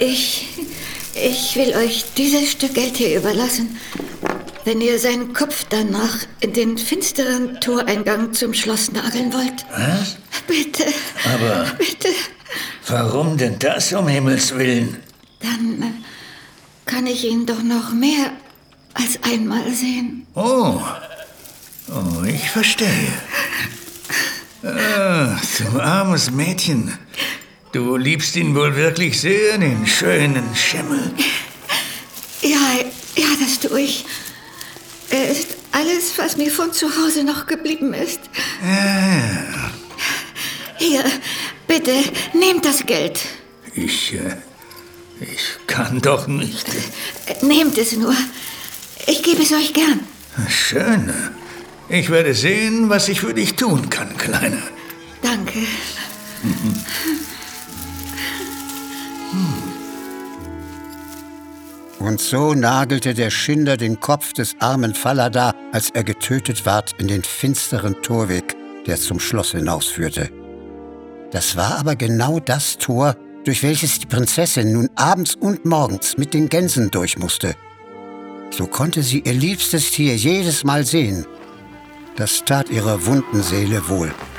Ich will euch dieses Stück Geld hier überlassen, wenn ihr seinen Kopf danach in den finsteren Toreingang zum Schloss nageln wollt. Was? Bitte. Aber bitte. Warum denn das, um Himmels Willen? Dann kann ich ihn doch noch mehr als einmal sehen. Oh, ich verstehe. Du armes Mädchen. Du liebst ihn wohl wirklich sehr, den schönen Schimmel. Ja, das tue ich. Er ist alles, was mir von zu Hause noch geblieben ist. Ja. Hier, bitte, nehmt das Geld. Ich kann doch nicht. Nehmt es nur. Ich gebe es euch gern. Schön. Ich werde sehen, was ich für dich tun kann, Kleine. Danke. Und so nagelte der Schinder den Kopf des armen Falada, als er getötet ward, in den finsteren Torweg, der zum Schloss hinausführte. Das war aber genau das Tor, durch welches die Prinzessin nun abends und morgens mit den Gänsen durch musste. So konnte sie ihr liebstes Tier jedes Mal sehen. Das tat ihrer wunden Seele wohl.